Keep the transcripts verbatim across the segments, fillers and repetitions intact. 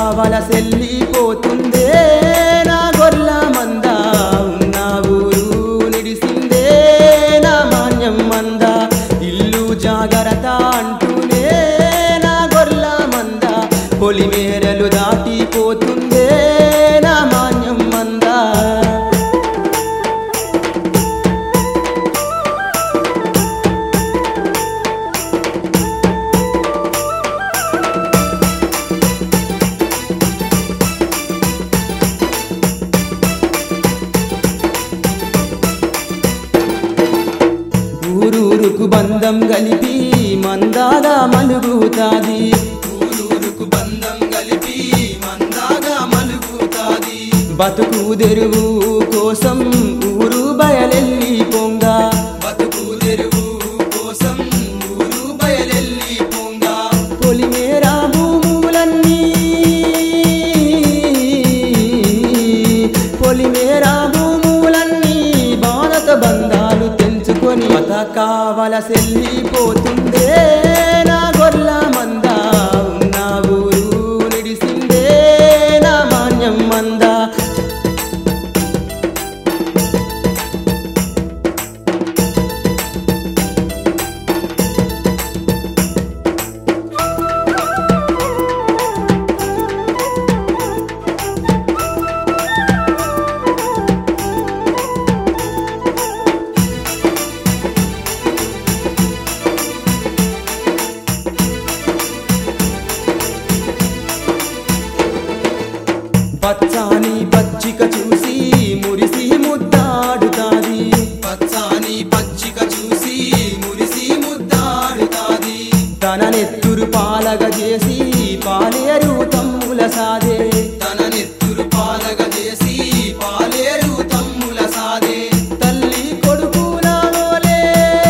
కావలసెల్లిపోతుందే నా గొర్ల మంద ఉన్న ఊరు నిడిసిందే నా మాన్యం మంద ఇల్లు జాగరత అంటూనే నా గొర్ల మంద పొలిమేరలు దాటిపోతుందే నా మాన్యం మంద ఊరూరుకు బంధం గలిపి మందాగా మలుగుతాది ఊరూరుకు బంధం గలిపి మందాగా మలుగుతాది బతుకు తెరువు కోసం ఊరు బయలెల్లి పొంగా బతుకు తెరువు కోసం ఊరు బయలెల్లి పొంగా పొలిమేరా భూములన్నీ పొలిమేరా భూములన్నీ భారత బంధాలు తెంచుకొని మత కావలసెల్లిపోతుందే నా గొర్ల మంద ఉన్న ఊరు నిడిసిందే నా మాన్యం మంద పచ్చాని పచ్చిక చూసి మురిసి ముద్దాడుతాది పచ్చాని పచ్చిక చూసి మురిసి ముద్దాడుతాది తన నెత్తురు పాలగ చేసి పాలేరు తమ్ముల సాదే తన నెత్తురు పాలగ చేసి పాలేరు తమ్ముల సాదే తల్లి కొడుకుల ఓలే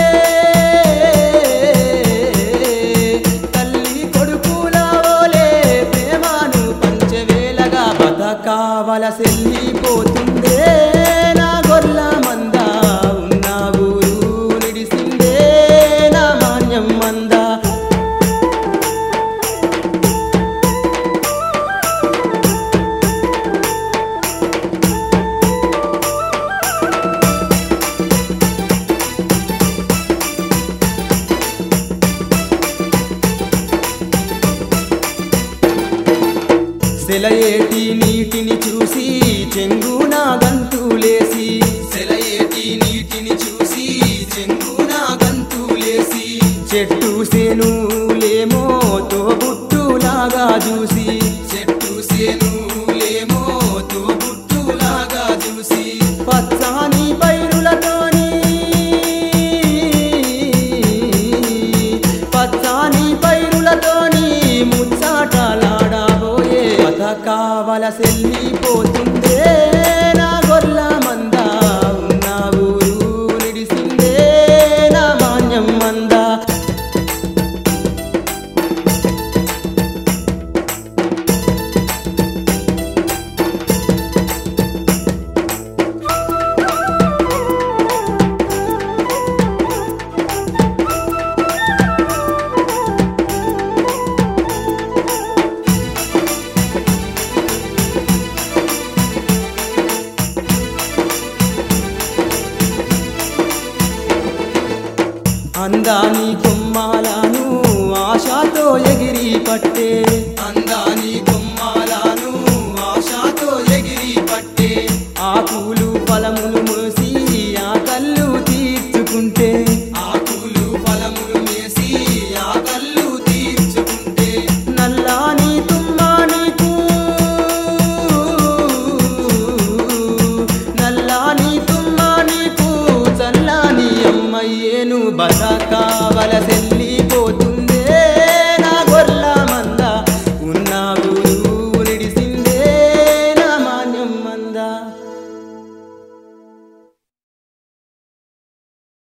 తల్లి కొడుకుల ఓలే ప్రేమను పంచవేలగా కావలసెల్లిపోతుందే నా గొర్ల మంద ఉన్న ఊరు నిడిసిందే నా మాన్యం మంద సెలయేటి నీటిని చూసి చెంగున గంతులేసి సెలయేటి నీటిని చూసి చెంగున గంతులేసి చెట్టు సేనులేమో తోబుట్టులాగా చూసి చెట్టు సేనులేమో తోబుట్టులాగా చూసి పచ్చాని పైరులతోని పచ్చాని పైరులతోని ముచ్చాటలాడబోయే కావలసెల్లిపోతుందే నా గొర్ల మంద ఉన్న ఊరు నిడిసిందే నా మాన్యం మంద అందాని కొమ్మాలను ఆశతో ఎగిరి పట్టే